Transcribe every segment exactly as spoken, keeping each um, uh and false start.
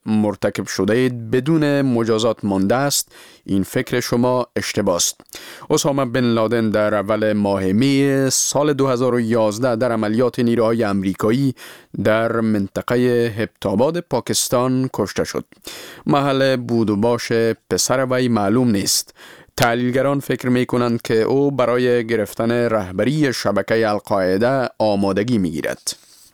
مرتکب شده اید بدون مجازات مانده است، این فکر شما اشتباه است. اسامه بن لادن در اول ماه می سال دو هزار و یازده در عملیات نیروهای امریکایی در منطقه هبت‌آباد پاکستان کشته شد. محل بود و باش پسر وی معلوم نیست. تحلیلگران فکر می کنند که او برای گرفتن رهبری شبکه القاعده آمادگی می گیرد.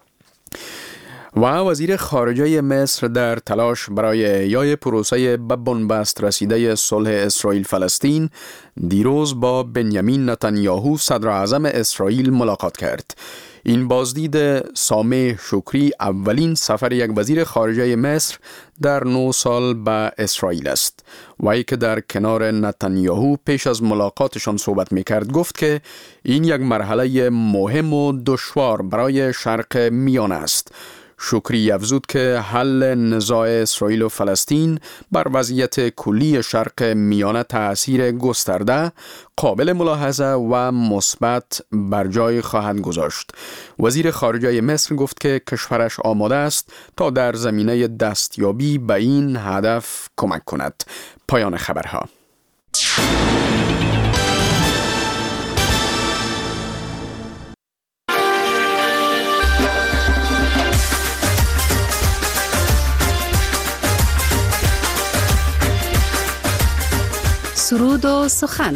و وزیر خارجه مصر در تلاش برای احیای پروسه به بنبست رسیده صلح اسرائیل فلسطین دیروز با بنیامین نتانیاهو صدر اعظم اسرائیل ملاقات کرد. این بازدید سامح شکری اولین سفر یک وزیر خارجه مصر در نه سال به اسرائیل است. وی که در کنار نتانیاهو پیش از ملاقاتشان صحبت می‌کرد گفت که این یک مرحله مهم و دشوار برای شرق میانه است. شکری افزود که حل نزاع اسرائیل و فلسطین بر وضعیت کلی شرق میانه تأثیر گسترده، قابل ملاحظه و مثبت بر جای خواهد گذاشت. وزیر خارجه مصر گفت که کشورش آماده است تا در زمینه دستیابی به این هدف کمک کند. پایان خبرها. سرود و سخن.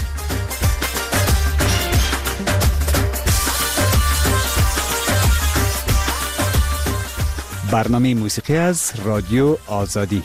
برنامه موسیقی از رادیو آزادی.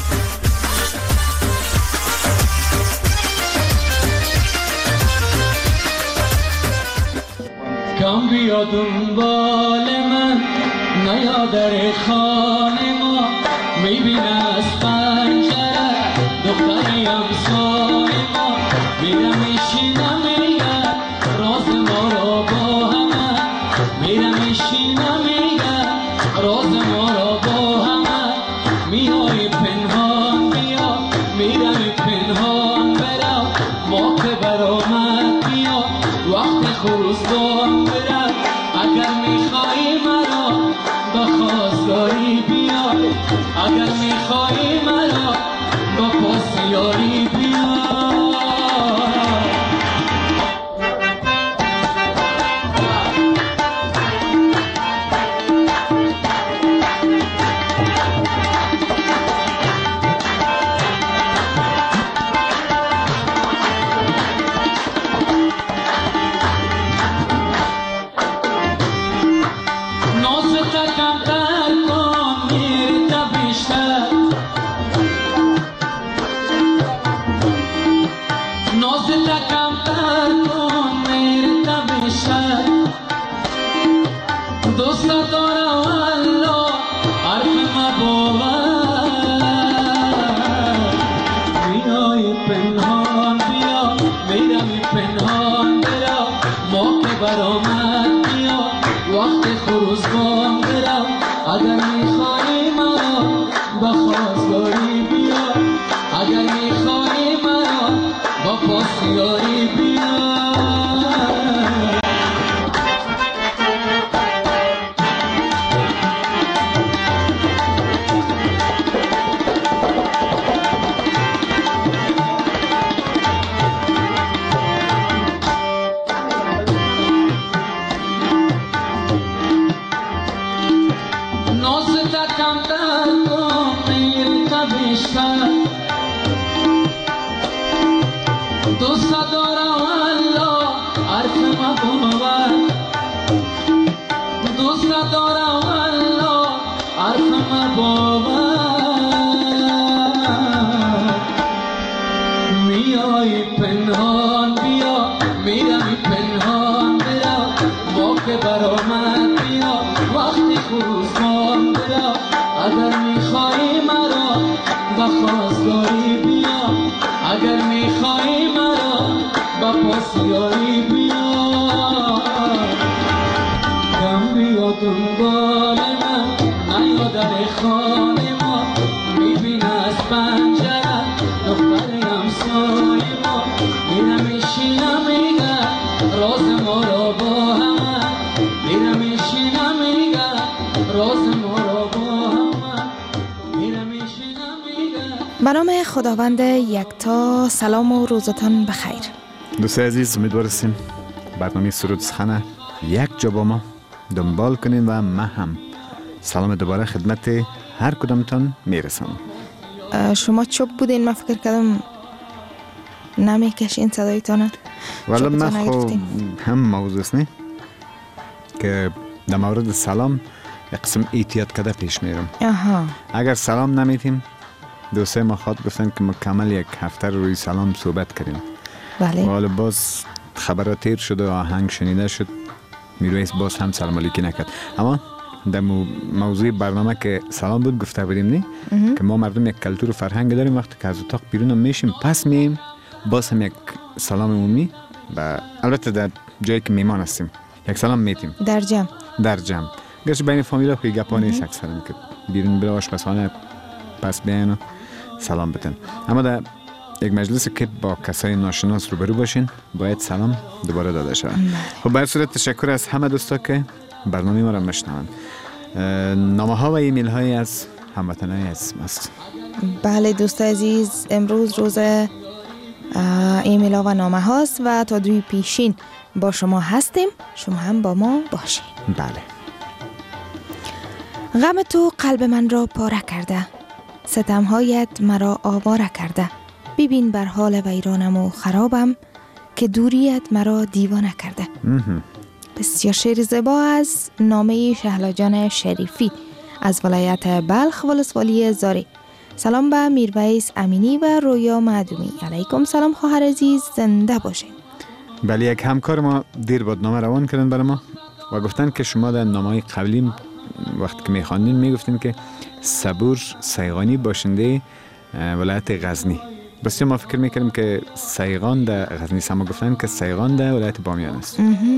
کم بیا دنبال من، نیا در خانه ما، میبینه از پنجره دختری همسای ما، میره میشینه میگه راز ما را با همه، میره میشینه میگه راز ما را با همه، میای پنهان بیا، میره پنهان برم، ما که برآمد بیا وقت خروسان برم، اگر میخوایی مرا به خواستگاری بیا، اگر میخوایی مرا با پاسیاری بیا. به نام خداوند یکتا. سلام و روزتان بخیر. دوستای عزیز، امیدوار هستیم برنامه سرود سخن یک جا با ما دنبال کنین و من هم سلام دوباره خدمت هر کدامتان میرسم. شما چوب بودین؟ من فکر کردم نمیکشین صدایتانه. والا من خب هم موضوع است نه که در مورد سلام یک قسم احتیاط کرده پیش میرم. آها. اگر سلام نمیتیم، دوستای ما خواد گفتن که مکمل یک هفته روی سلام صحبت کردیم. بله. والا باز خبرات تیر شد و آهنگ شنیده شد، میرویس باز هم سلام علیکی نکرد. اما در موضوع برنامه که سلام بود گفته بودیم نه که ما مردم یک کلتور و فرهنگ داریم، وقتی که از اتاق بیرون میشیم پس میم باز هم یک سلام عمومی و البته در جایی که میمان هستیم یک سلام میتیم در جمع در جمع گرچه بین فامیلا که گپا نیست اکثرا که بیرون بره آشپزخانه پس بیان و سلام بتن. اما در یک مجلس که با کسای ناشناس روبرو باشین باید سلام دوباره داده شود. خب به هر صورت تشکر از همه دوستا که برنامه ما را میشنوند. نامه ها و ایمیل های از هموطنان عزیز است. بله دوست عزیز، امروز روز ایمیل ها و نامه هاست و تا دوی پیشین با شما هستیم، شما هم با ما باشین. بله. غم تو قلب من را پاره کرده، ستمهایت مرا آواره کرده. ببین بر حال ویرانم و خرابم که دوریت مرا دیوانه کرده. بسیار شعر زیبا از نامه شهلا جان شریفی از ولایت بلخ ولسوالی زاری. سلام به میرویس امینی و رویا معدومی. علیکم سلام خواهر عزیز، زنده باشین. بله، یک همکار ما دیر بعد نامه روان کردن برای ما و گفتن که شما در نامه‌های قبلی وقتی که میخواندین میگفتین که صبور سیغانی باشنده ولایت غزنی. بس ما فکر میکردیم که سیغان در غزنی است، اما گفتن که سیغان در ولایت بامیان است.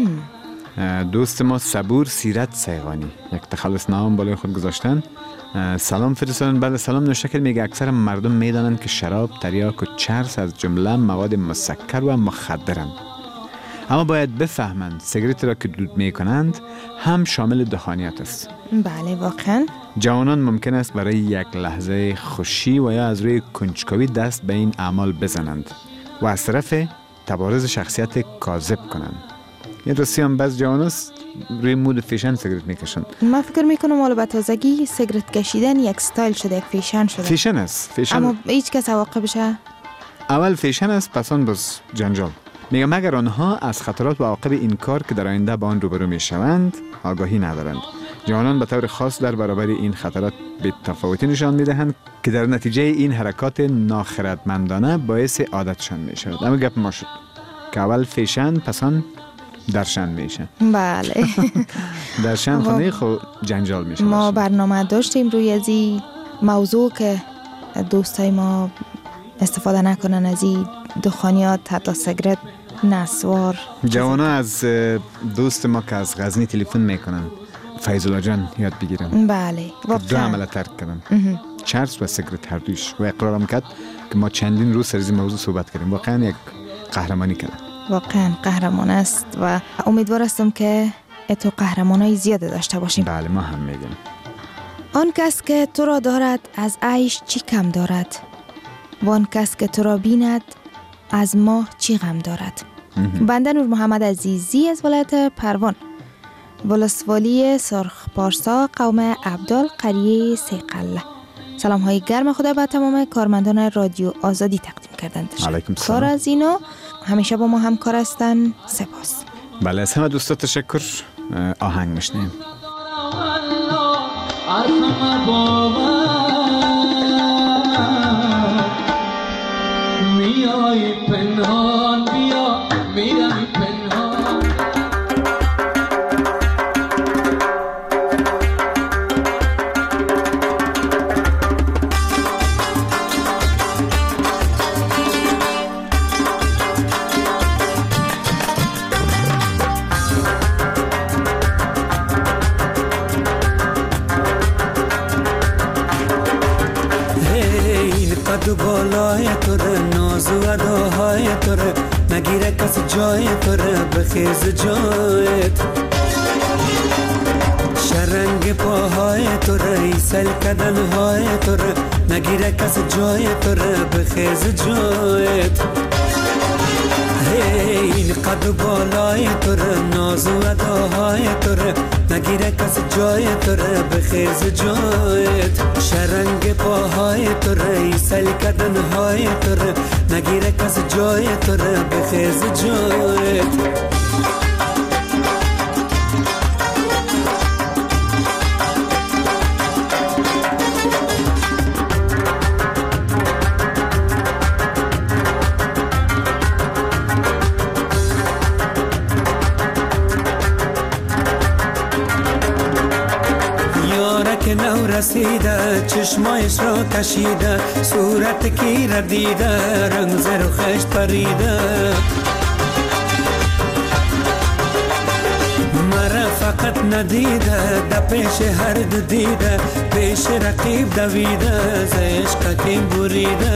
دوست ما صبور سیرت سیغانی یک تخلص نام بالای خود گذاشتن. سلام فرستادن. بله سلام نوشته میگه اکثر مردم میدانند که شراب، تریاک و چرس از جمله مواد مسکر و مخدرند، اما باید بفهمند سیگارت را که دود میکنند هم شامل دخانیات است. بله واقعا. جوانان ممکن است برای یک لحظه خوشی و یا از روی کنجکاوی دست به این اعمال بزنند و از طرف تبارز شخصیت کاذب کنند. یه راستی هم بعض جوانان روی مود فیشن سیگارت میکشند. من فکر میکنم حالا به تازگی سیگارت کشیدن یک استایل شده، یک فیشن شده. فیشن است. فیشن. اما هیچ کس عواقبش اول فیشن است، پس آن باز جنجال. میگم مگر آنها از خطرات و عواقب این کار که در آینده با آن روبرو میشوند آگاهی ندارند. جوانان به طور خاص در برابر این خطرات به تفاوتی نشان میدهند که در نتیجه این حرکات ناخردمندانه باعث عادتشان میشود. اما گپ ما شد که اول فیشن پس آن درشن میشه. بله. درشن خونه خود جنجال میشه. ما برنامه داشتیم روی از این موضوع که دوستای ما استفاده نکنن از این دخانیات، حتی سیگارت، نسوار. جوانا از دوست ما که از غزنی تلفن میکنن فیض الله جان یاد بگیرن. بله واقعا. دو عمل ترک کردن، چرس و سیگارت هر دوش، و اقرارم کرد که ما چندین روز سر این موضوع صحبت کردیم. واقعا یک قهرمانی کردن. واقعا قهرمان است و امیدوار هستم که تو قهرمانای زیاد داشته باشیم. بله ما هم میگیم. آن کس که تو را دارد از عیش چی کم دارد، و آن کس که تو را بیند از ما چی غم دارد. بنده نور محمد عزیزی از ولایت پروان ولسوالی سرخ پارسا قوم عبدال قریه سیقله. سلام های گرم خدا به تمام کارمندان رادیو آزادی تقدیم کردند. علیکم سلام. کار از اینو همیشه با ما همکار هستن. سپاس. بله از همه دوستا تشکر. آهنگ میشنیم. میای پنهان بیا میرم پنهان. قد بالای توره ناز و اداهای توره نگیره کس جای توره بخیز جایت شرنگ پاهای توره ایسل کدن های توره نگیره کس جای تو را بخیز جایت. این قد و بالای تو را ناز و اداهای تو را نگیره کس جای تو را بخیز جایت. شرنگ پاهای تو را ایسل کدنهای تو را نگیره کس جای تو را بخیز جایت. که نو رسیده چشمایش را کشیده صورت کی را دیده رنگ زر و خشت پریده مرا فقط ندیده در پیش هر دو دیده پیش رقیب دویده ز عشق کیم بریده.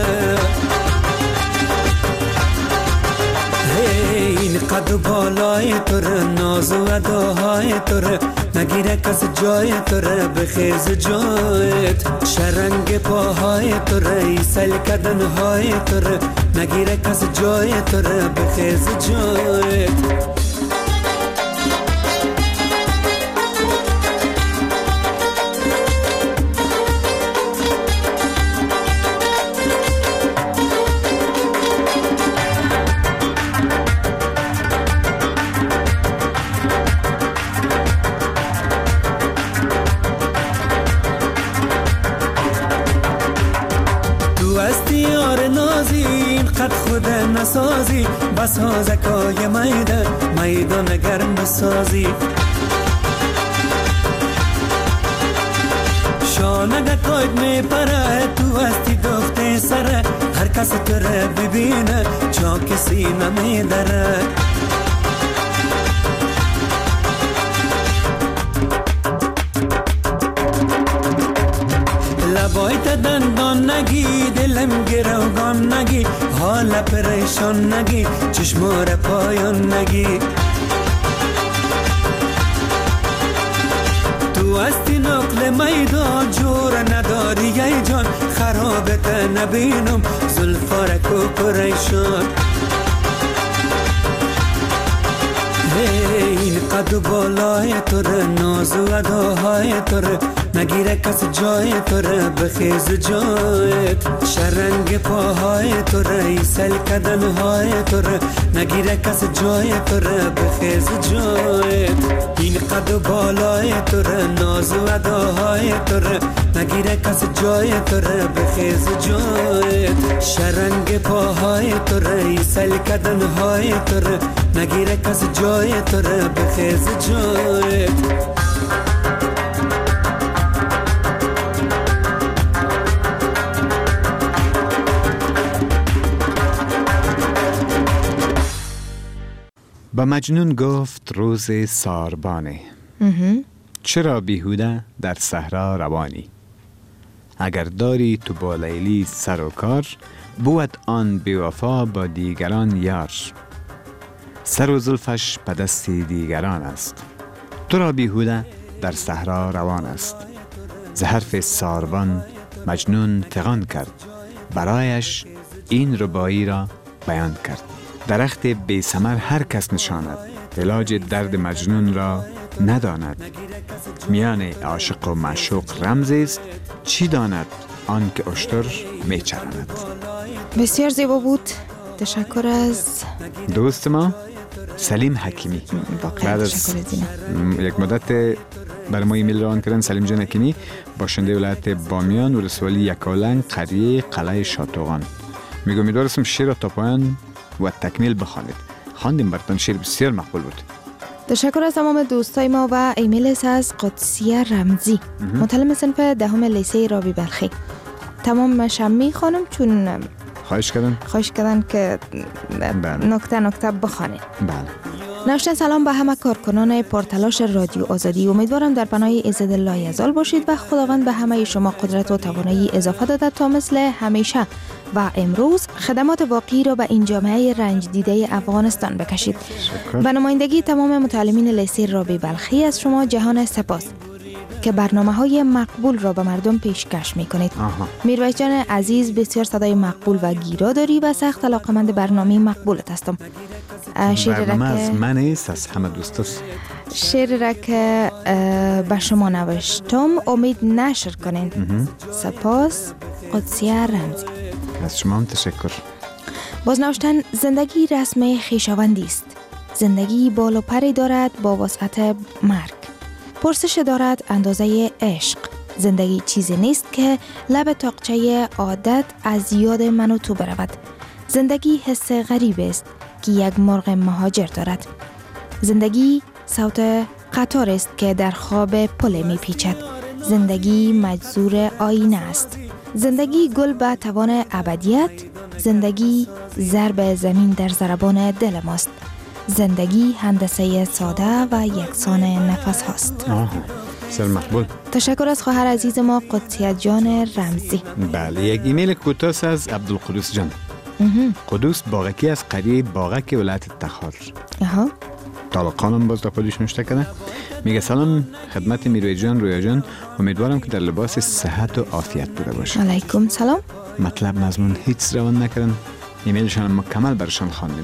این قد و بالای تو را ناز و اداهای تو را نگیره کس جای تو را بخیز جایت. شرنگ پاهای تو را ایسل کدنهای تو را نگیره کس جای تو را بخیز جایت. قد خود نسازی بسازکای میده میدان گرم بسازی. شانگه کاید می پره تو هستی دخته سره هر کس تو را ببینه چا کسی نمی داره. لبایت دندان نگی دلم گروگان نگی حال پریشان نگی چشمار پایان نگی. تو هستی نقل میدان جور نداری ای جان خرابت نبینم زلفارک و پریشان. این قد و بالای تو را ناز و اداهای تو را نگیره کس جای تو را بخیز جایت. شرنگ پاهای تو را ایسل کدنهای تو را نگیره کس جای تو را بخیز جایت. این قد و بالای تو را ناز و اداهای تو را نگیره کس جای تو را بخیز جایت. شرنگ پاهای تو را ایسل کدنهای تو را نگیره کس جای تو را بخیز جایت. با مجنون گفت روز ساربانه چرا بیهوده در صحرا روانی. اگر داری تو با لیلی سر و کار بود آن بیوفا با دیگران یار. سر و زلفش به دست دیگران است تو را بیهوده در صحرا روان است. ز حرف ساربان مجنون فغان کرد برایش این ربایی را بیان کرد. درخت بی ثمر هر کس نشاند علاج درد مجنون را نداند. میان عاشق و معشوق رمزی است چی داند آن که اشتر می چرند. بسیار زیبا بود. تشکر از دوست ما سلیم حکیمی. بعد از یک مدت برای ما ایمیل روان کردن. سلیم جان حکیمی باشنده ولایت بامیان ولسوالی یکاولنگ قریه قلعه شاتوغان. میگم امیدوارم شعر تا پایان و تکمیل بخوانید. خواندیم براتون شعر بسیار مقبول بود. تشکر از تمام دوستای ما و ایمیل از قدسیه رمزی متعلم صنف دهم لیسه رابی بلخی. تمام شمی خانم چون خواهش کردن خواهش کردن که نکته نکته بخوانید. بله. نوشته سلام به همه کارکنان پرتلاش رادیو آزادی. امیدوارم در پناه عزت الله یزال باشید و خداوند به همه شما قدرت و توانایی اضافه داده تا مثل همیشه و امروز خدمات واقعی را به این جامعه رنج دیده افغانستان بکشید. به نمایندگی تمام متعلمین لیسه رابی بلخی از شما جهان سپاس که برنامه های مقبول را به مردم پیشکش می کنید. میرویس جان عزیز، بسیار صدای مقبول و گیرا داری و سخت علاقمند برنامه مقبولت هستم. برنامه از من است، از همه دوست است. شعر را که به شما نوشتم امید نشر کنین. سپاس. قدسیه رمزی. از شما هم تشکر. باز نوشتن زندگی رسم خویشاوندی است. زندگی بال و پری دارد با وسعت مرگ. پرسش دارد اندازه عشق. زندگی چیزی نیست که لب تاقچه عادت از یاد من و تو برود. زندگی حس غریب است که یک مرغ مهاجر دارد. زندگی صوت قطار است که در خواب پل می پیچد. زندگی مجذور آینه است. زندگی گل به توان ابدیت. زندگی ضرب زمین در ضربان دل ماست. زندگی هندسه ساده و یکسان نفس هاست. آه، سر مقبول. تشکر از خواهر عزیز ما قدسیه جان رمزی. بله، یک ایمیل کوتاه از عبدالقدوس جان. قدوس باغکی از قریه باغک ولایت تخار. آها. طالقانم باز دا خودش نوشته کنه. میگه سلام خدمت میرویس جان رویا جان، امیدوارم که در لباس صحت و عافیت بوده باشه. علیکم سلام. مطلب مضمون هیچ روان نکردن. ایمیلشان مکمل برشان خواندیم.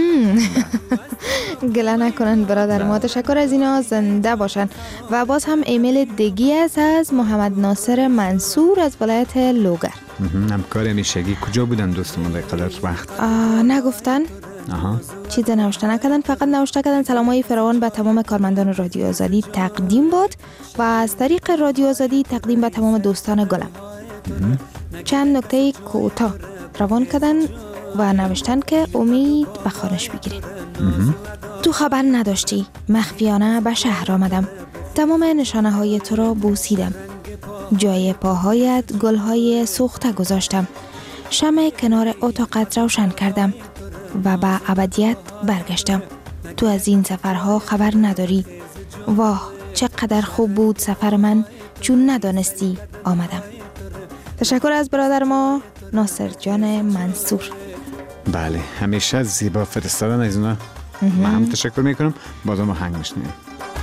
گله نکنن برادر ما. تشکر از اینا، زنده باشن. و باز هم ایمیل دیگی است از محمد ناصر منصور از ولایت لوگر. همکار همیشگی کجا بودن دوستمون در قدر وقت؟ نگفتن. آها. چیز نوشته نکردن، فقط نوشته کردن سلامای فراوان به تمام کارمندان رادیو آزادی تقدیم باد و از طریق رادیو آزادی تقدیم به تمام دوستان گلم. چند نکته کوتاه روان کردن و نوشتن که امید به خانش بگیرین. تو خبر نداشتی، مخفیانه به شهر آمدم. تمام نشانه های تو را بوسیدم. جای پاهایت گلهای سوخته گذاشتم. شمع کنار اتاقت روشن کردم و به ابدیت برگشتم. تو از این سفرها خبر نداری. واه، چقدر خوب بود سفر من چون ندانستی آمدم. تشکر از برادر ما ناصر جان منصور. بله، همیشه زیبا فرستادن از اونا. من هم تشکر میکنم. بازم ما هنگ میشنیم.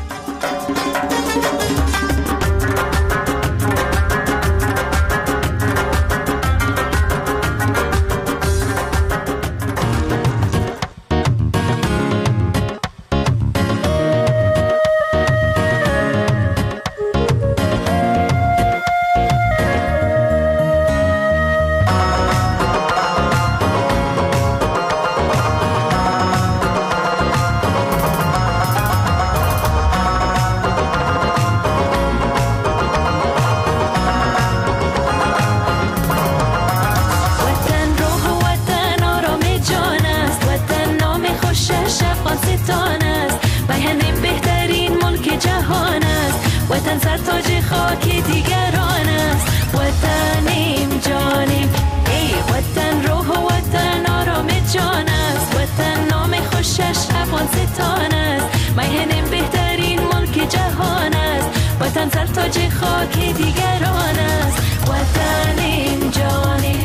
وطن سر تاج خاک دیگران است. وطنیم جانیم، ای وطن روح و وطن آرام جان است. وطن نام خوشش افغانستان است. میهن بهترین ملک جهان است. وطن سر تاج خاک دیگران است. وطنیم جانیم.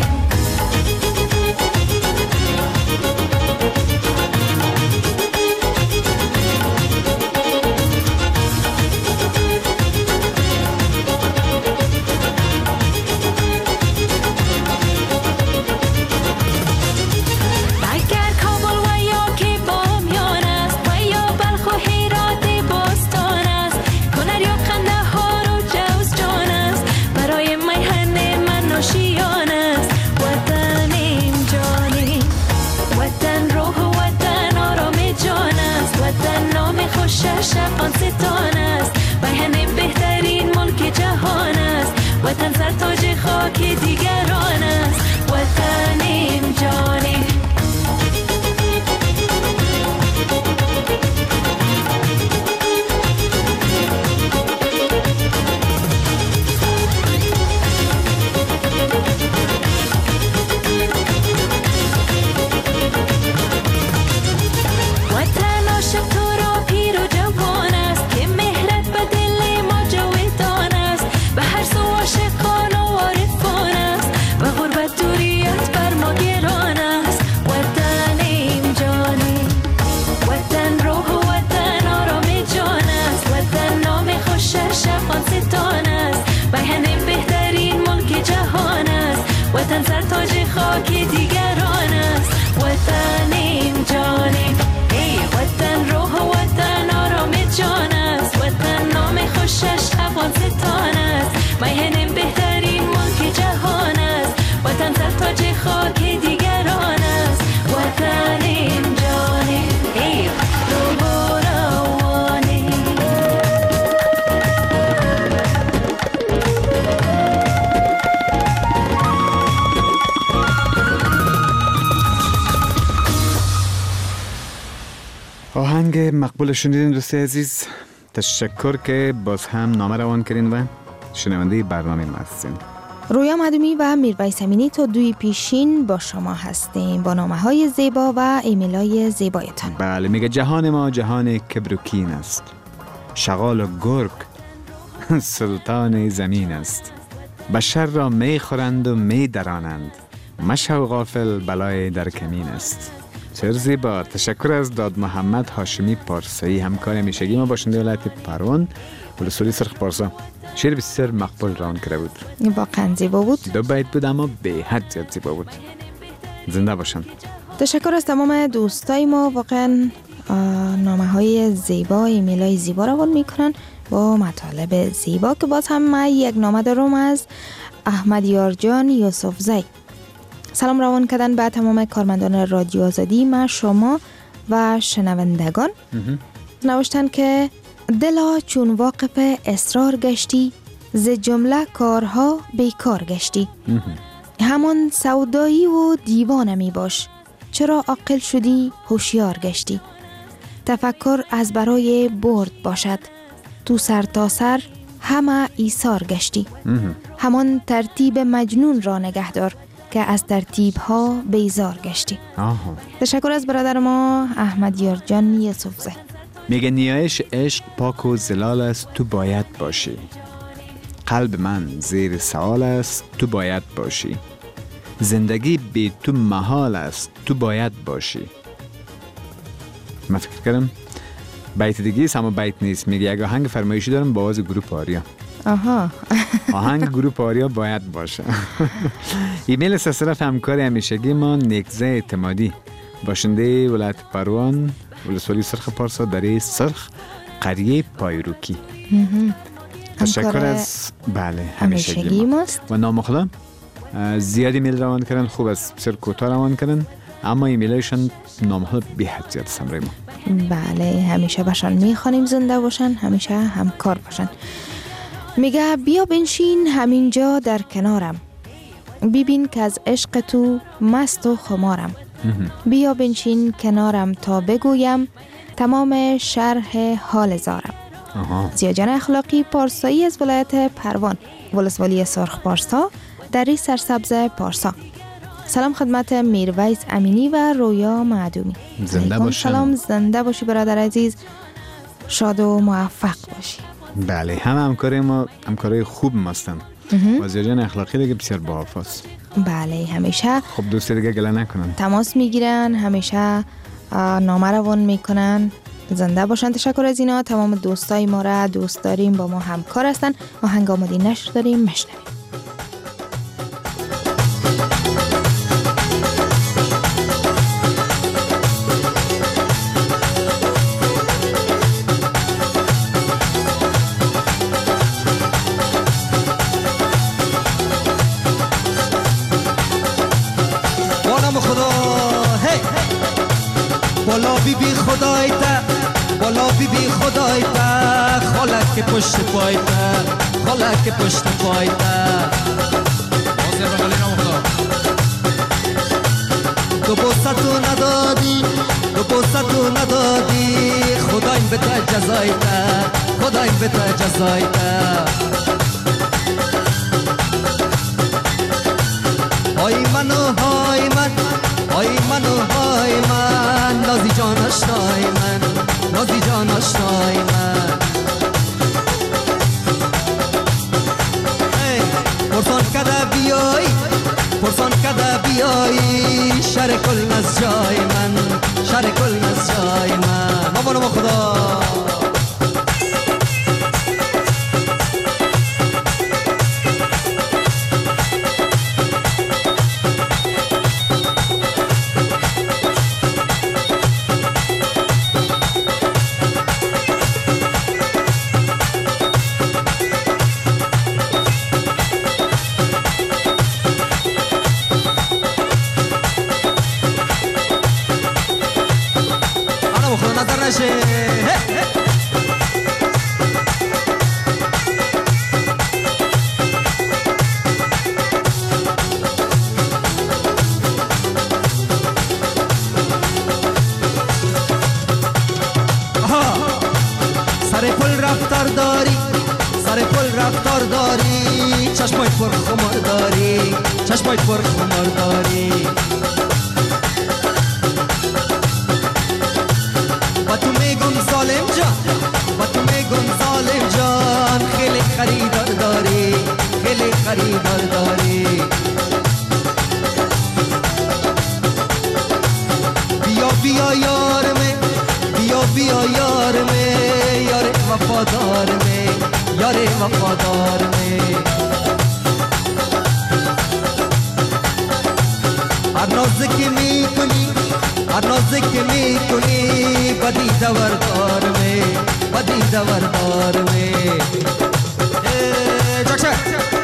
وطن سر تاج خاک دیگران است. وطنیم جانیم ای وطن، روح و وطن آرام جان است. وطن نام خوشش افغانستان است. میهن بهترین ملک جهان است. وطن سر تاج خاک دیگران است. وطنیم جانیم ای روح و روانیم. آهنگ مقبول شنیدین دوستی عزیز. تشکر که باز هم نامه روان کردین و شنونده برنامه ما هستین. رویا مدومی و میرویس امینی تا دوی پیشین با شما هستیم با نامه های زیبا و ایمیل های زیبایتان. بله، میگه جهان ما جهان کبر و کین است. شغال و گرگ سلطان زمین است. بشر را می خورند و می درانند. مشو غافل بلای در کمین است. چه زیبا. تشکر از داد محمد هاشمی پارسایی، همکار همیشگی ما باشنده ولایت پروان ولسوالی سرخ پارسا. شعر بسیار مقبول روان کرده بود. واقعا زیبا بود. دو بیت بود اما به حد زیاد زیبا بود. زنده باشن. تشکر از تمام دوستای ما. واقعا نامه های زیبا، ایمیل های زیبا روان میکنن با مطالب زیبا که باز هم من یک نامه دارم از احمد یارجان یوسف زی. سلام روان کردن به تمام کارمندان رادیو آزادی، ما شما و شنوندگان. نوشتن که دلا چون واقف اصرار گشتی، ز جمله کارها بیکار گشتی. همان سودایی و دیوانه می باش، چرا عاقل شدی هوشیار گشتی. تفکر از برای برد باشد، تو سر تا سر همه ایثار گشتی. همان ترتیب مجنون را نگهدار، که از ترتیب ها بیزار گشتی. آها. تشکر از برادر ما احمد یارجان یوسف زی. میگه نیایش عشق پاک و زلال است، تو باید باشی. قلب من زیر سوال است، تو باید باشی. زندگی بی تو محال است، تو باید باشی. من فکر کردم بیت دیگه است اما بیت نیست. میگه یک آهنگ فرمایشی دارم با آواز گروپ آریا. آها. آهنگ گروپ آریا باید باشه. ایمیل از طرف همکار همیشگی ما نیکزه اعتمادی، باشنده ولایت پروان ولسوالی سرخ پارسا، دره سرخ، قریه پایروکی. تشکر از بله همیشگی ماست و نامخدا. زیادی ایمیل روان کردن، خوب است، بسیار کوتاه روان کردن اما ایمیلایشان نامخدا به حد زیاد سمره ما. بله، همیشه باشن میخوانیم زنده باشن، همیشه همکار باشن. میگه بیا بنشین همینجا در کنارم، ببین که از عشق تو مست و خمارم. بیا بنشین کنارم تا بگویم، تمام شرح حال زارم. زیاجان اخلاقی پارسایی از ولایت پروان ولسوالی سرخ پارسا، دری سرسبز پارسا. سلام خدمت میرویس امینی و رویا معدومی. زنده باشن. سلام، زنده باشی برادر عزیز، شاد و موفق باشی. بله، همه همکاره ما همکاره خوب ماستن و زیاجان اخلاقی دیگه بسیار با حافظ. بله، همیشه خب دوستی دیگه گله نکنن، تماس میگیرن، همیشه نامه روان میکنن. زنده باشن. تشکر از اینا. تمام دوستای ما را دوست داریم، با ما همکار هستن. آهنگ آماده نشر داریم، مشنویم. بالا بی بی خدای تا، بالا بی بی خدای تا، خالک پشت پای تا، خالک پشت پای تا. دو بوسه تو ندادی، دو بوسه تو ندادی، خدایم به تا جزای تا، خدایم به تا جزای تا. های منو های من، های منو های من، نازی جان آشنای من، نازی جان آشنای من. پرسان کده بیایی، پرسان کده بیایی، شر کل از جای من، شر کل از جای من. مامانو با خدا. پر خمار داری چشمای پر خمار داری با تو میگم ظالم جان با تو میگم ظالم جان خیلی خریدار داری خیلی خریدار داری بیا بیا یار میں بیا بیا یار میں یار وفادار میں یار وفادار میں هر نازی که میکنی هر نازی که میکنی بدی دوردار می بدی دوردار می جاکشه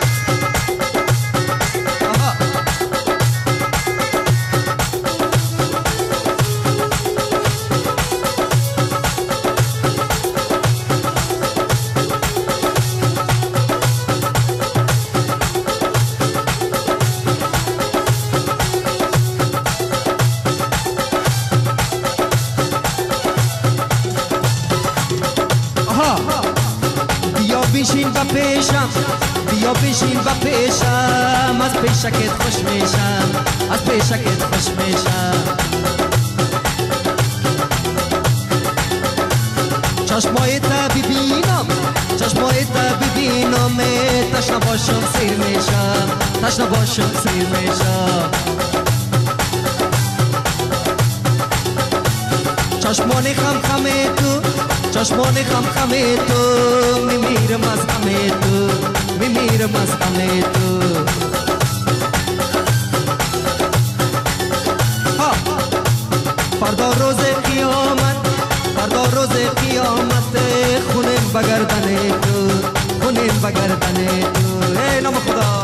بشین و پیشم بیا بشین و پیشم از پیشکت خوش میشم از پیشکت خوش میشم چشمای تا ببینم چشمای تا ببینم تشنه باشم سیر میشم تشنه باشم سیر میشم چشمان خم خمه تو چشمان خم خمه تو میمیرم از خمه تو میمیرم از خمه تو فردا روز قیامت فردا روز قیامت خونم بگردن تو خونم بگردن تو ای نام خدا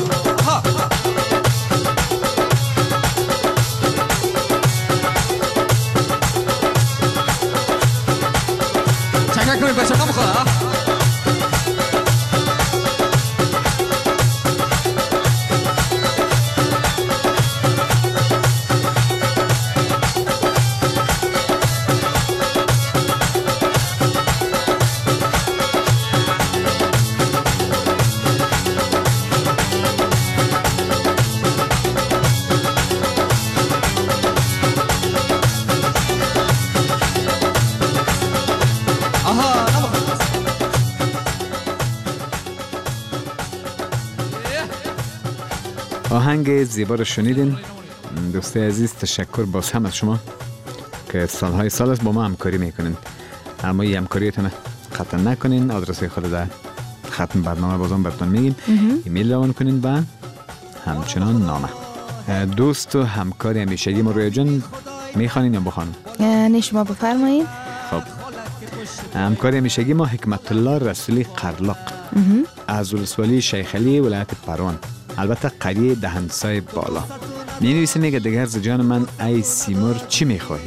کنید بچه نام خدا آهنگ زیبا رو شنیدین. دوستای عزیز تشکر باز هم از شما که سالهای سال است با ما همکاری میکنین. اما این همکاریتون قطع نکنین. آدرس خود در ختم برنامه بازم براتون میگیم. ایمیل روان کنین و همچنان نامه. دوست و همکار همیشگی ما رویا جان میخوانین یا بخوانیم؟ نه شما بفرمایید. خب همکار همیشگی ما حکمت الله رسولی قرلاق از ولسوالی شیخ علی ولایت پروان، البته قریه دهنسای بالا. می نویسه میگه دگر ز جان من ای سیمور چی میخواهی؟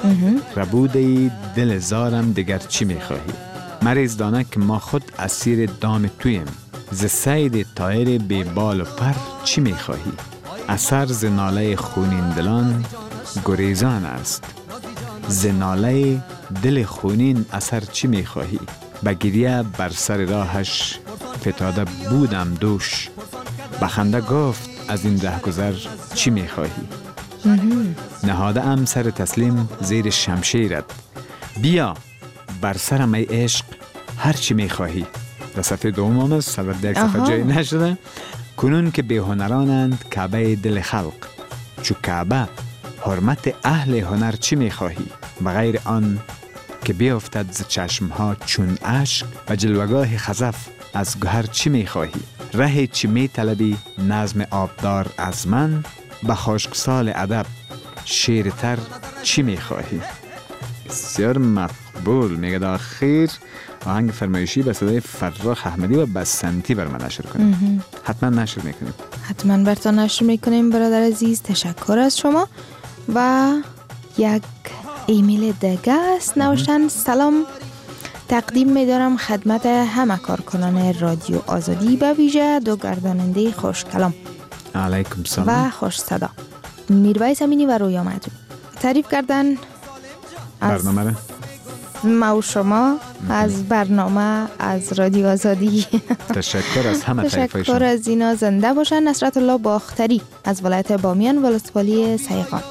ربوده دل زارم دگر چی میخواهی؟ مریض دانه که ما خود اسیر دام تویم، ز سید طایر بی بال و پر چی میخواهی؟ اثر ز ناله خونین دلان گریزان است، ز ناله دل خونین اثر چی میخواهی؟ بگیریه بر سر راهش فتاده بودم دوش، بخنده گفت از این رهگذر چی میخواهی؟ نهاده ام سر تسلیم زیر شمشیرت، بیا بر سرم ای عشق هر چی میخواهی. در صفحه دوم آمد سبب در صفحه جایی نشده. کنون که به هنرانند کعبه دل خلق، چو کعبه حرمت اهل هنر چی میخواهی؟ و غیر آن که بیافتد ز چشمها چون اشک، و جلوگاه خزف از گهر چی میخواهی؟ ره چی میطلبی نظم آبدار از من، به خشکسال ادب شیرتر چی میخواهی؟ بسیار مقبول. میگه در آخر آهنگ فرمایشی به صدای فراخ احمدی و بسنتی بر من نشر کنیم. حتما نشر میکنیم. حتما براتون نشر میکنیم برادر عزیز. تشکر از شما. و یک ایمیل دیگه است نوشتن: سلام تقدیم می‌دارم خدمت همه کارکنان رادیو آزادی، به ویژه دو گرداننده خوش کلام علیکم سلام و خوش صدا، میرویس امینی و رویا معدوم. تعریف کردن برنامه را ما و شما، از برنامه، از رادیو آزادی. تشکر از همه طیفه شما. تشکر از اینا. زنده باشن. نصرت الله باختری از ولایت بامیان ولسوالی سیغان.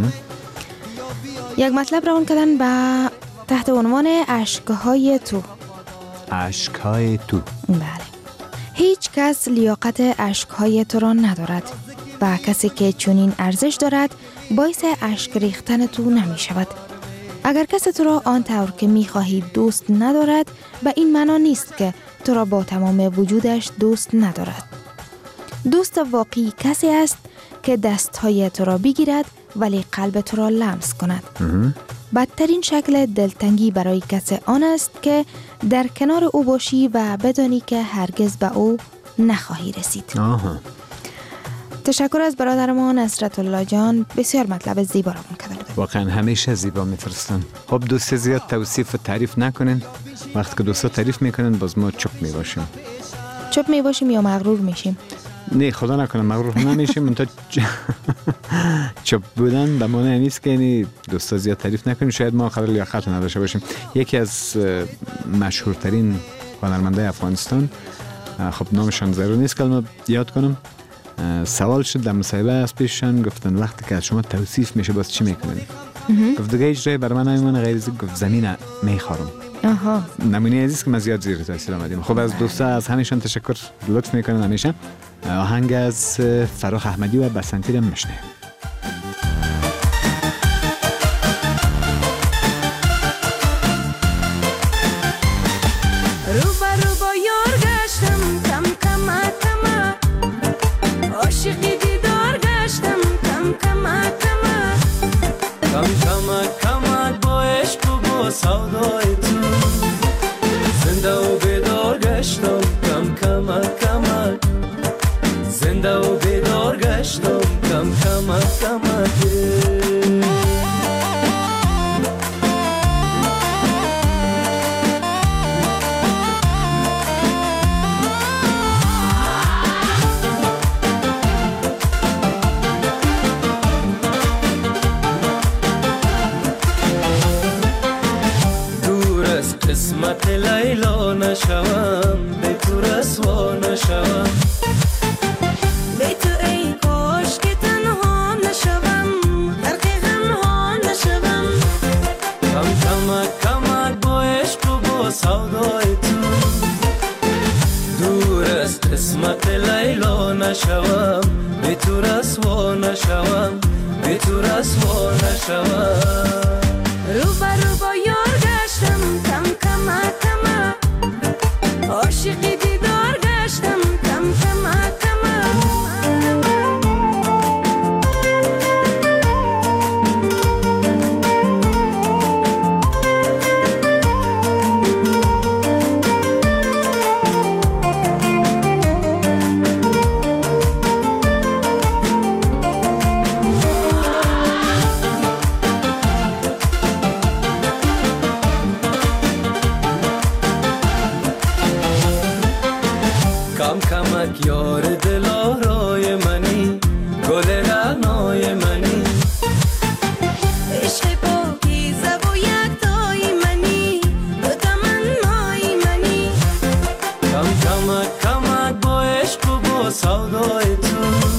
یک مطلب روان کردن به تحت عنوان اشکهای تو. اشکهای تو. بله. هیچ کس لیاقت اشکهای تو را ندارد و کسی که چنین ارزش دارد باعث اشک ریختن تو نمی شود. اگر کسی تو را آن طور که می خواهی دوست ندارد، به این معنا نیست که تو را با تمام وجودش دوست ندارد. دوست واقعی کسی است که دستهای تو را بگیرد ولی قلب تو را لمس کند. بدترین شکل دلتنگی برای کسی آن است که در کنار او باشی و بدانی که هرگز به او نخواهی رسید. آها. تشکر از برادر ما نصرت الله جان. بسیار مطلب زیبا را من کردن. واقعا همیشه زیبا میفرستن. خب دوست زیاد توصیف و تعریف نکنین. وقتی که دوستا تعریف میکنن باز ما چپ میباشیم. چپ میباشیم یا مغرور میشیم؟ نه خدا نکنه مغرور نمیشیم. منتها چپ بودن به معنی نیست که یعنی دوستا زیاد تعریف نکنیم. شاید ما قدر لیاقت نداشته باشیم. یکی از مشهورترین هنرمندای افغانستان، خب نامشان ضرور نیست که ما یاد کنم، سوال شد در مصاحبه از پیششان، گفتن وقتی که از شما توصیف میشه باز چی میکنین؟ گفت دیگه هیچ جای برای من نمیمونه غیر از گفت زمین میخورم. آها. نمونه عزیز که من زیاد زیر تاثیر آمدیم. خب از دوستا از همشون تشکر لطف میکنن همیشه. آهنگ از فراخ احمدی و بسنتی رو میشنویم. سودای تو زنده و بیدار گشتم کم کمک کمک زنده و بیدار گشتم کم کمک کمک قسمت لیلا نشوم به تو رسوا نشوم به تو ای کاش که تنها نشوم غرق غمها نشوم کم کمک کمک با عشق و با سودای تو دور از قسمت لیلا نشوم به تو رسوا نشوم به تو رسوا نشوم رو برو با یار گشتم کم کمک کمک عاشقی دیدار گشتم کم کمک کمک کمک یار دل آرای منی گل رعنای منی عشق پاکیزه و یکتای منی تو تمنای منی کم کمک کمک با عشق و با سودای تو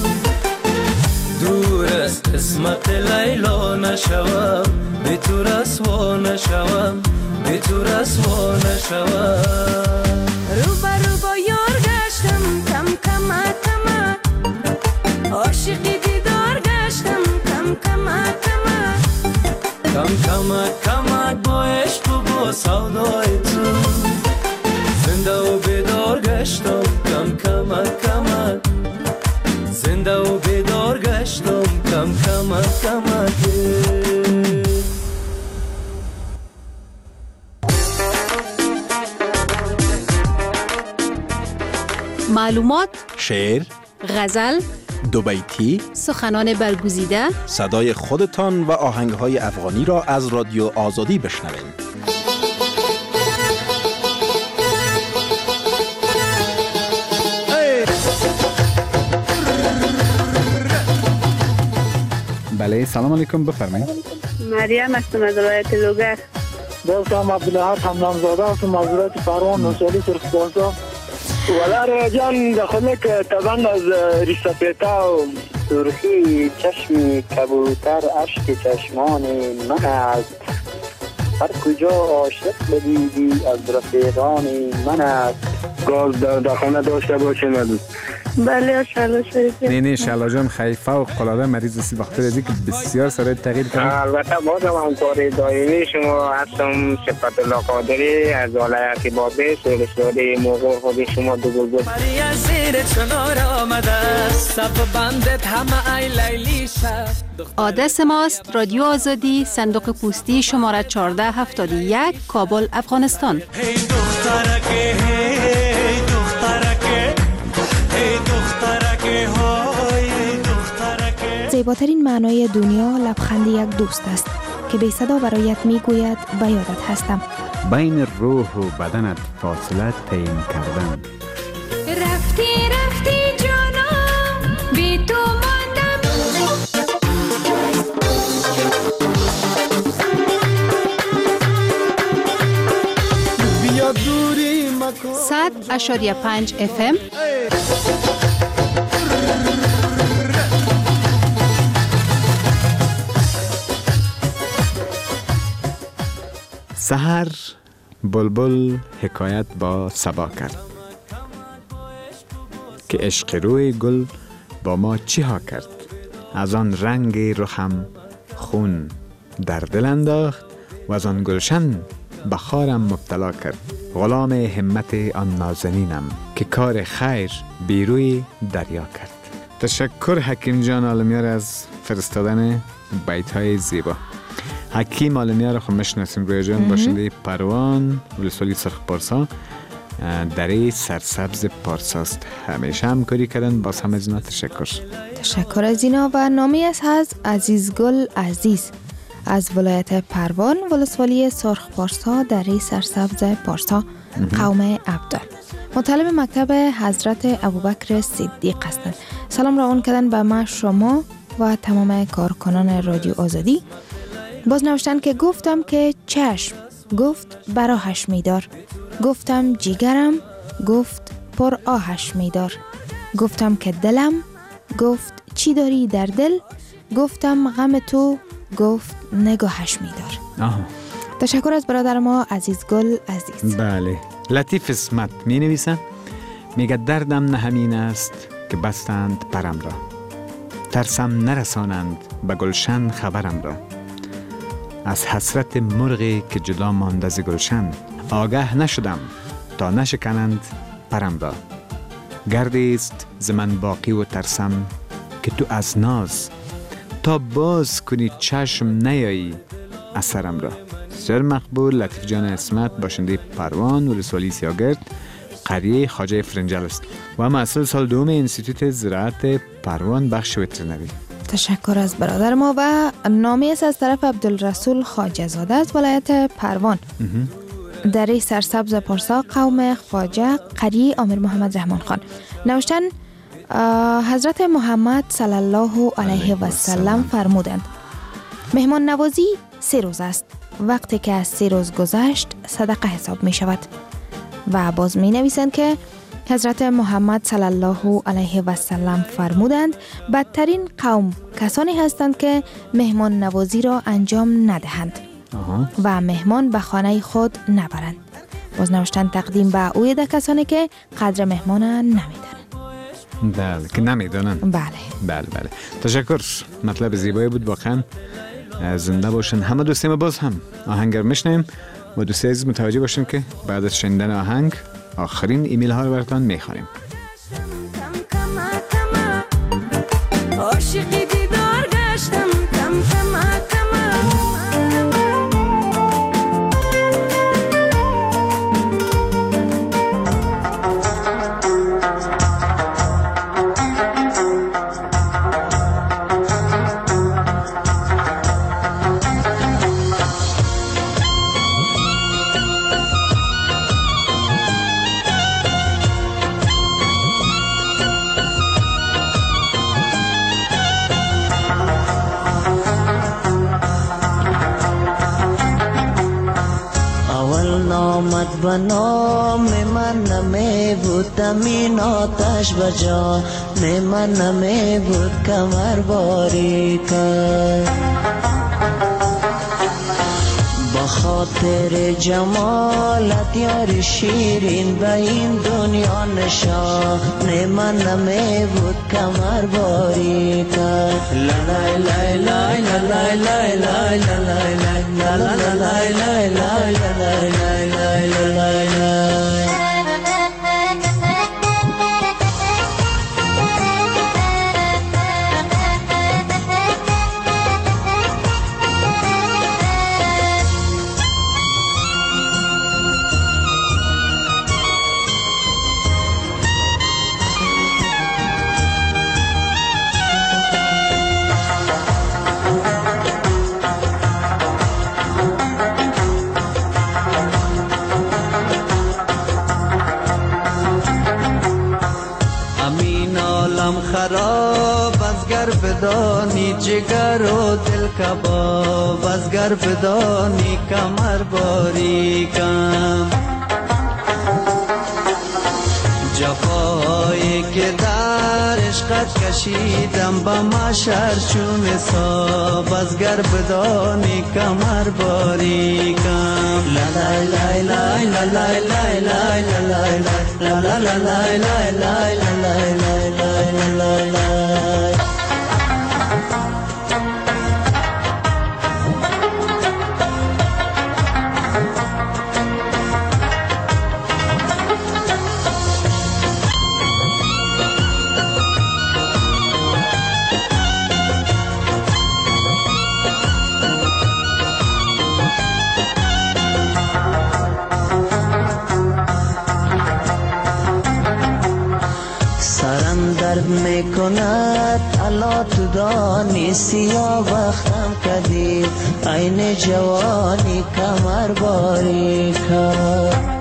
دور از قسمت لیلا نشوم به تو رسوا نشوم به تو رسوا نشوم رو برو با یار گشتم کم کمک کمک عاشقی دیدار گشتم کم کمک کمک کم کمک کمک با عشق و با سودای تو زنده و بیدار گشتم کم کمک کمک زنده و بیدار گشتم کم کمک کمک معلومات، شعر، غزل، دو بیتی، سخنان برگزیده، صدای خودتان و آهنگهای افغانی را از رادیو آزادی بشنوید. بله سلام علیکم، بفرمایید. مریم هستم از ولایت لوگر. دوستم عبدالله همنامزاده هستم مزرعه پروان نوشالی سرخپارسا. ولی جان دخونه که طبعا از ریسپیتا و سرخی چشم کبوتر اشک چشمان من است. هر کجا عاشق بدیدی از رفیقان من است. گاز در خانه داشته باشه ندو. بله شالا شریفی. نه نه شالا جان خیلی فوق العاده مریض سی وقت رزی که بسیار سرای تغییر کرد. البته بازم همکاری دایمی شما هستم. صفت الله قادری از ولایت بابی سرسوری موقع خود شما دو گل بود. مریا زیر چنار آمده سب بندت همه ای لیلی شد. آدرس ماست رادیو آزادی صندوق پستی شماره چهارده هفتاد و یک کابل افغانستان. هی دخترک هی دخترک هی دخترک های دخترک. زیباترین معنای دنیا لبخند یک دوست است که بی صدا برایت میگوید به یادت هستم. بین روح و بدنت فاصله تعیین کردن. رفتی رفتی جانم بی تو ماندم. بیا دوری مکن. صد اشاریه پنج اف ام. سحر بلبل حکایت با صبا کرد که عشق روی گل با ما چی ها کرد. از آن رنگ رخم خون در دل انداخت و از آن گلشن بخارم مبتلا کرد. غلام همت آن نازنینم که کار خیر بیروی دریا کرد. تشکر حکیم جان عالمیار از فرستادن بیت های زیبا. حکیم عالمیار خود مشناسیم روی جان، باشنده پروان ولسوالی سرخپارسا دره سرسبز پارساست. همیشه همکاری کردن. باز هم از اینا تشکر. تشکر از اینا. و نامی از از عزیزگل عزیز از ولایت پروان ولسوالی سرخپارسا دره سرسبز پارسا قوم عبدال. مطالب مکتب حضرت ابوبکر صدیق هستند. سلام را اون کردن به ما شما و تمام کارکنان رادیو آزادی. باز نوشتن که گفتم که چشم، گفت براهش میدار. گفتم جیگرم، گفت پر آهش میدار. گفتم که دلم، گفت چی داری در دل. گفتم غم تو، گفت نگاهش میدار. آها. تشکر از برادر ما عزیزگل عزیز. بله. لطیف اسمت می نویسن میگه دردم نه همین است که بستند پرم را. ترسم نرسانند به گلشن خبرم را. از حسرت مرغی که جدا مانده ز گلشن آگه نشدم تا نشکنند پرم را. گردی است ز من باقی و ترسم که تو از ناز تا باز کنی چشم نیایی اثرم را. بسیار مقبول. لطیف جان اسمت باشنده پروان ولسوالی سیاگرد قریه خواجه فرنجل است و مسئول سال دوم انستیتوت زراعت پروان بخش وترنری. تشکر از برادر ما. و نامی است از طرف عبدالرسول خواجه زاده از ولایت پروان دره سرسبز پارسا قوم خواجه قریه امیر محمد رحمان خان. نوشتن حضرت محمد صلی الله علیه و سلم فرمودند مهمان نوازی سه روز است. وقتی که از سه روز گذشت صدقه حساب می شود. و باز می نویسند که حضرت محمد صلی الله علیه و سلم فرمودند بدترین قوم کسانی هستند که مهمان نوازی را انجام ندهند آه. و مهمان به خانه خود نبرند. باز نوشتن تقدیم به اوید کسانی که قدر مهمان نمیدانند. بله که نمیدانند. بله بله بله. تشکر. مطلب زیبایی بود واقعا. زنده باشن همه دوستیم. باز هم آهنگ رو میشنیم و دوستی عزیز متوجه باشن که بعد از شنیدن آهنگ آخرین ایمیل ها رو براتون میخوانیم. عاشقی دیدار گشتم کم کم کم. آمد به نام من نمی بود تمین آتش بجا من نمی بود کمر باری کرد با خاطر جمالت یار شیرین به این دنیا نشان من نمی بود کمر باری کرد لا لا لا لا لا لا لا لا لا لا لا لا لا لا لا. خراب از گر بدانی جگر و دل کباب از گر بدانی کمر باری کم جفایی که در عشقت کشیدم با مشر چون حساب از گر بدانی کمر باری کم لا لا لا لا لا لا لا لا لا لا لا لا لا لا لا لا. درد میکند الا تو دانی سیاه وقتم کدی عین جوانی کمر باری کرد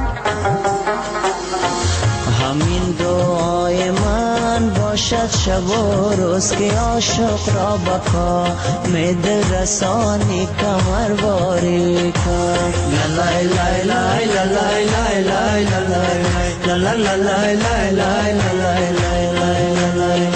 همین دعای من باشد شب و روز که عاشق را بکا می دل رسانی کمر باری کرد لا لا لا لا لا لا لا لا لا لا لا لا لا لا لا.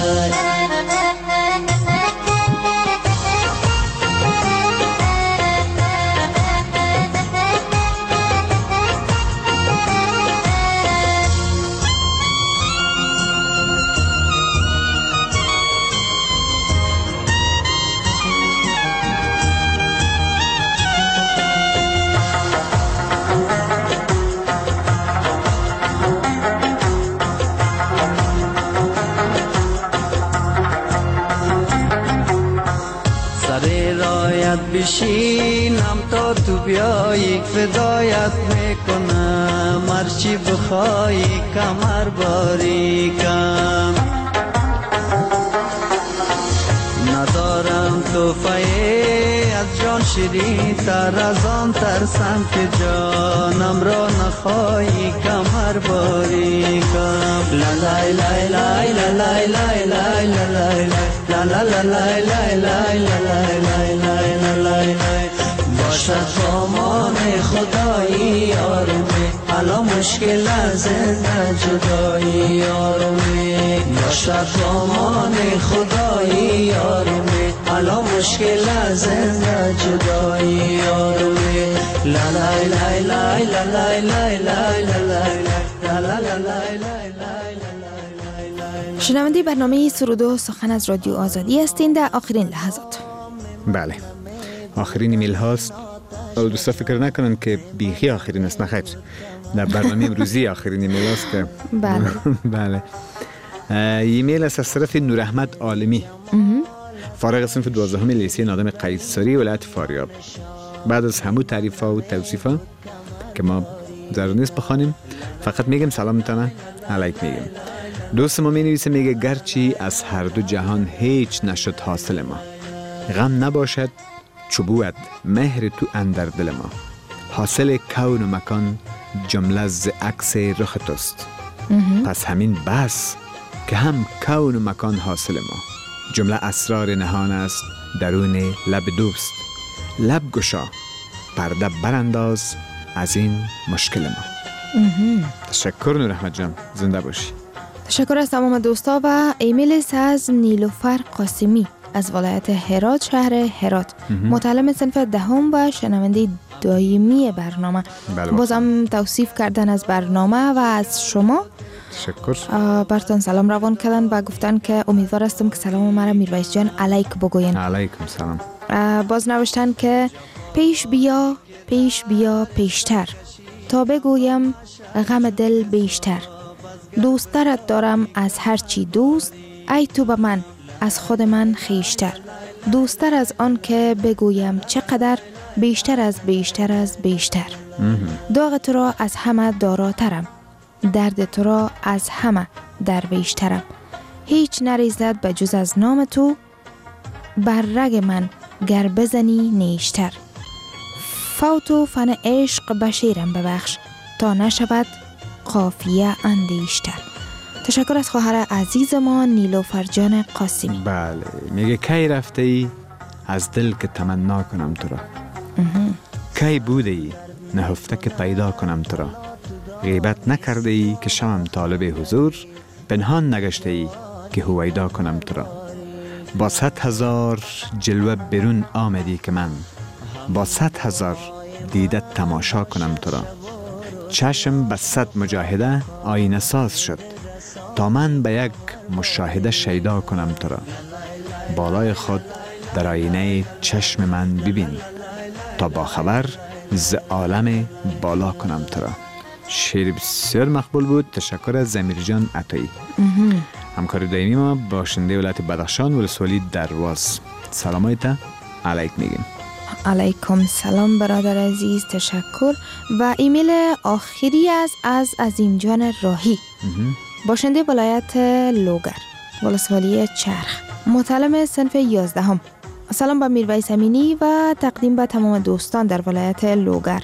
بشینم تا تو بیایی فدایت میکنم هرچی بخوایی کمر باری کم ندارم توفایی از جان شیرین تر از آن ترسم که جانم را نخواهی کمر باری کم لا لا لا لا لا لا لا لا لا لا لا لا لا. باشد سامان خدایی یارمی حالا مشکل از زنده جدایی یارمی باشد سامان خدایی یارمی حالا مشکل از زنده جدایی یارمی لا لا لا لا لا لا لا لا لا. شنونده برنامه سرود و سخن از رادیو آزادی هستین در آخرین لحظات. بله آخرین ایمیل هاست. دوستا فکر نکنن که بیخی آخرین است، نخیر در برنامه امروزی آخرین ایمیل هاست که بله بله ایمیل است از طرف نور احمد عالمی فارغ صنف دوازدهم لیسه نادم قیصری ولایت فاریاب. بعد از همون تعریف ها و توصیف ها که ما ضرور نیست بخوانیم، فقط میگم سلامتانه علیک میگم. دوست ما می نویسه، میگه گرچه از هر دو جهان هیچ نشد حاصل ما، غم نباشد چوبوت مهر تو اندر دل ما، حاصل کون و مکان جمله ز عکس رخ توست. پس همین بس که هم کون و مکان حاصل ما، جمله اسرار نهان است درون لب دوست. لب گشا پرده برانداز از این مشکل ما. تشکر نور احمد جان، زنده باشی. تشکر از تمام دوستا و ایمیل از نیلوفر قاسمی از ولایت هرات، شهر هرات، متعلم صنف دهم و شنونده دائمی برنامه. بله بازم توصیف کردن از برنامه و از شما. تشکر. برتون سلام روان کردن و گفتن که امیدوار هستم که سلام مرا میرویس جان علیک بگوین. علیکم سلام. باز نوشتن که پیش بیا پیش بیا پیشتر تا بگویم غم دل بیشتر، دوسترت دارم از هرچی دوست، ای تو به من از خود من خیشتر، دوستر از آن که بگویم چقدر، بیشتر از بیشتر از بیشتر، داغ تو را از همه داراترم، درد تو را از همه درویشترم، هیچ نریزد به جز از نام تو، بر رگ من گر بزنی نیشتر، فوت و فن عشق بشیرم ببخش تا نشود قافیه اندیشتر. تشکر از خواهر عزیز ما نیلوفر جان قاسمی. بله، میگه کی رفته ای از دل که تمنا کنم تو را، کی بوده ای نهفته که پیدا کنم تو را، غیبت نکرده ای که شمم طالب حضور، پنهان نگشته ای که هویدا کنم تو را، با صد هزار جلوه برون آمدی که من با صد هزار دیده تماشا کنم تو را، چشم به صد مجاهده آینه ساز شد تا من به یک مشاهده شیدا کنم تو را، بالای خود در آینه چشم من ببین تا با خبر ز عالم بالا کنم تو را. شعر بسیار مقبول بود. تشکر از زمیر جان عطایی، همکار دائمی ما، باشنده ولایت بدخشان، ولسوالی درواز. سلامایت علیک میگیم. علیکم سلام برادر عزیز، تشکر. و ایمیل آخری از از عظیم جان راهی، باشنده ولایت لوگر، ولسوالی چرخ، متعلم صنف یازدهم. سلام به میرویس امینی و تقدیم به تمام دوستان در ولایت لوگر.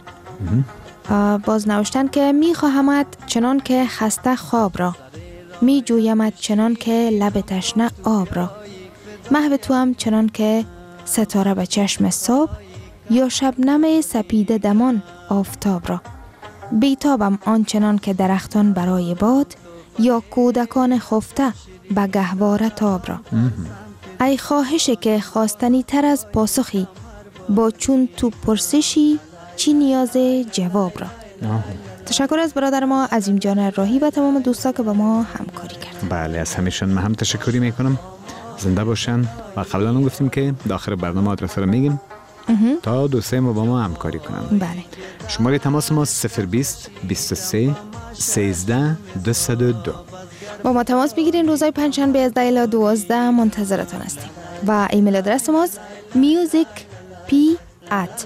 باز نوشتن که می خواهمت چنان که خسته خواب را، می جویمت چنان که لب تشنه آب را، محو تو هم چنان که ستاره به چشم صبح، یا شبنم سپیده دمان آفتاب را، بیتابم آنچنان که درختان برای باد، یا کودکان خفته به گهواره تاب را. ای خواهش که خواستنی تر از پاسخی، با چون تو پرسشی چی نیاز جواب را. آه. تشکر از برادر ما عظیم جان راهی و تمام دوستا که با ما همکاری کردن. بله، از همیشون من هم تشکری میکنم. زنده باشن. و قبلا هم گفتیم که داخل برنامه آدرس رو میگیم تا دوستای ما با ما همکاری کنن. بله. شماره تماس ما صفر بیست بیست و سه سیزده دویست و دو. با ما تماس بگیرین. روزهای پنجشنبه از ده الی دوازده منتظرتان هستیم. و ایمیل آدرس ماست music p at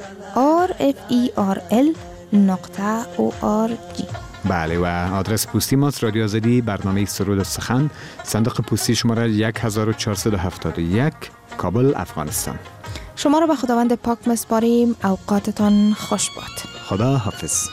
rferl نقطه org. بله، و آدرس پستی ماست رادیو آزادی، برنامه سرود و سخن، صندوق پستی شماره یک هزار و چهارصد و هفتاد و یک، کابل، افغانستان. شما را به خداوند پاک مسپاریم. اوقاتتان خوش باد. خدا حافظ.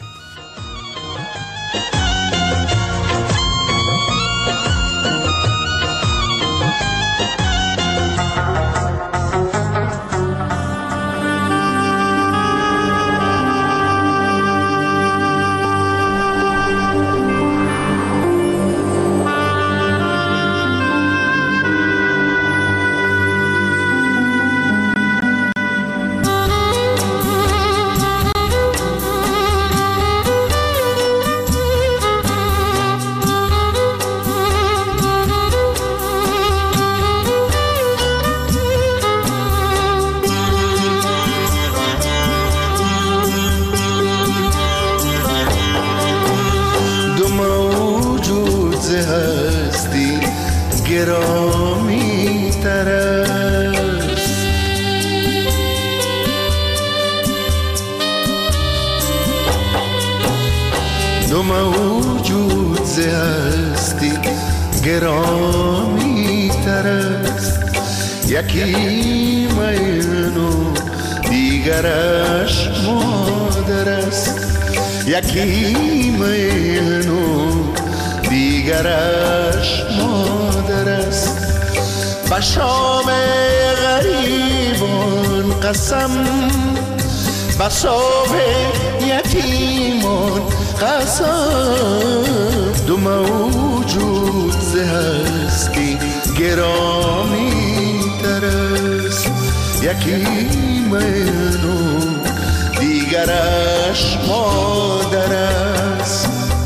گرامی تر است، دو موجود ز هستی گرامی تر است، یکی من و دیگرش مادر است، یکی من و دیگرش مادر است. به شام غریبان قسم بساب یتیمان قسم دو موجود ز هستی گرامی تر است یکی من و دیگرش مادر است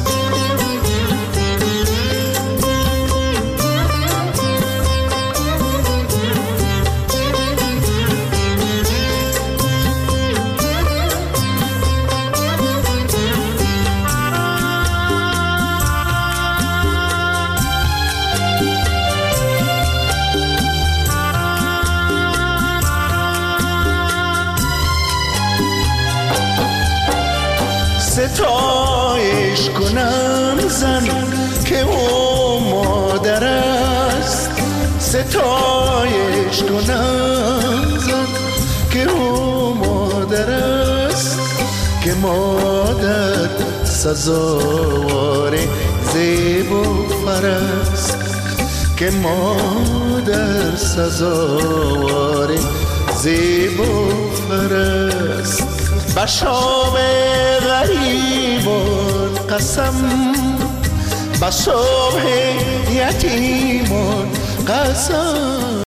ستایش کنم زن که او مادر است ستایش کنم زن که او مادر است که مادر سزاوار زیب و فر است که مادر سزاوار زیب و فر است بشام غریبان قسم بسام یتیمان قسم